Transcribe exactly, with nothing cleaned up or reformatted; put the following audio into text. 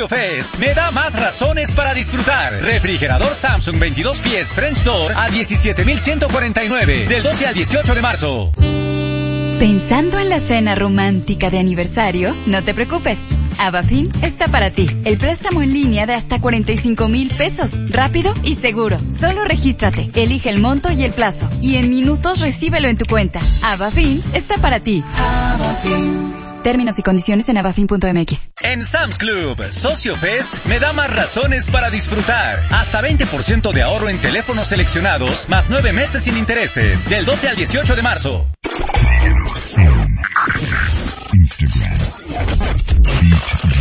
Socio Fest me da más razones para disfrutar. Refrigerador Samsung veintidós pies French Door a diecisiete mil ciento cuarenta y nueve del doce al dieciocho de marzo. ¿Pensando en la cena romántica de aniversario? No te preocupes. Avafin está para ti. El préstamo en línea de hasta cuarenta y cinco mil pesos. Rápido y seguro. Solo regístrate, elige el monto y el plazo. Y en minutos recíbelo en tu cuenta. Avafin está para ti. Avafin. Términos y condiciones en avafin punto m x. En Sam's Club, Socio Fest me da más razones para disfrutar. Hasta veinte por ciento de ahorro en teléfonos seleccionados, más nueve meses sin intereses. Del doce al dieciocho de marzo.